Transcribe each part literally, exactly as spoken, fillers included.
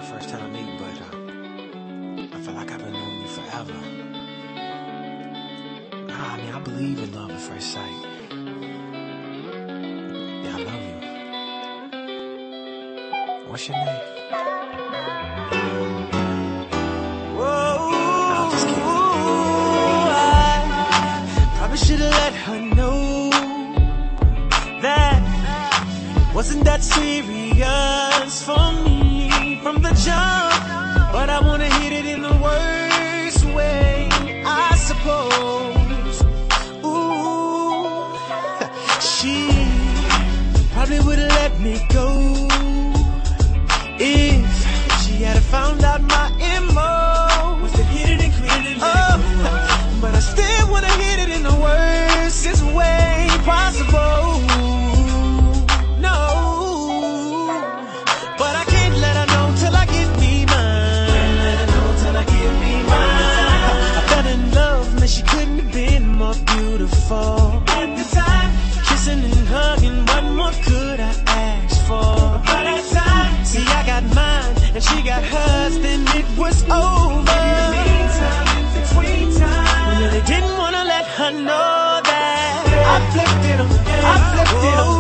first time meeting, but uh, I feel like I've been knowing you forever. Nah, I mean, I believe in love at first sight. Yeah, I love you. What's your name? Whoa, no, I'm just kidding. I probably should've let her know that it wasn't that serious for me from the jump, but I wanna hit it in the worst way, I suppose. Ooh, she probably would've let me go if she had found out my M O was to hit it and clean it. Oh, but I still wanna hit it in the worstest way possible. She couldn't have been more beautiful. At the time, kissing and hugging, what more could I ask for? By that time, see, I got mine and she got hers, then it was over. In the meantime, in between time, I really didn't want to let her know that I flipped it on, I flipped it on,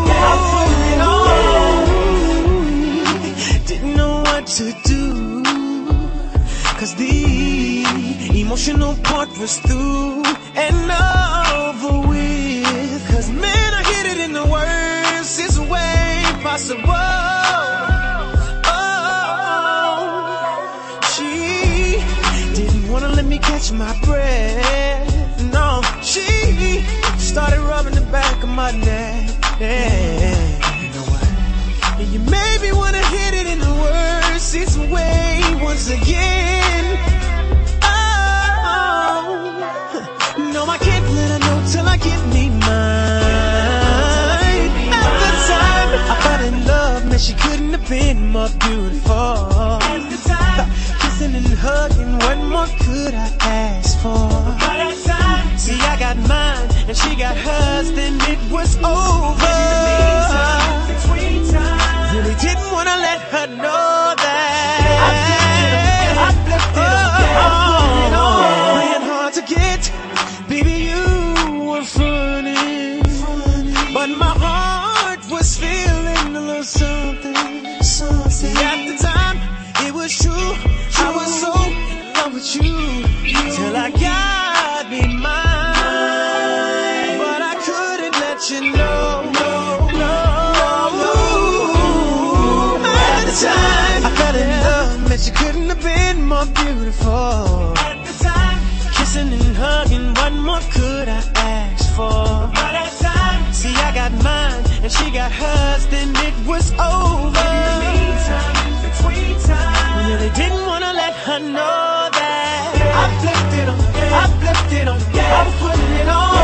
I flipped it on. Didn't know what to do, cause the emotional part was through and over with. Cause man, I hit it in the worstest way possible. Oh, she didn't wanna let me catch my breath. No, she started rubbing the back of my neck. Yeah. You know what? And you made me wanna hit it in the worstest way once again. Till I get me mine. At the time, I fell in love, man, she couldn't have been more beautiful. At the time, kissing and hugging, what more could I ask for? By that time, see, I got mine and she got hers, then it was over. In between time, really didn't wanna let her know that I flipped it on, I flipped it on. Playing hard to get, baby, you funny, but my heart was feeling a little something, something. See, at the time, it was true, I was so in love with you, till I got me mine, but I couldn't let you know, no, no, no. At the time, I fell in love, man, she couldn't have been more beautiful. At the time, kissing and hugging, what more could I ask for? By that time, see, I got mine and she got hers, then it was over. In the meantime, in between time, I really didn't wanna let her know that I flipped it on, I flipped it on, I was putting it on.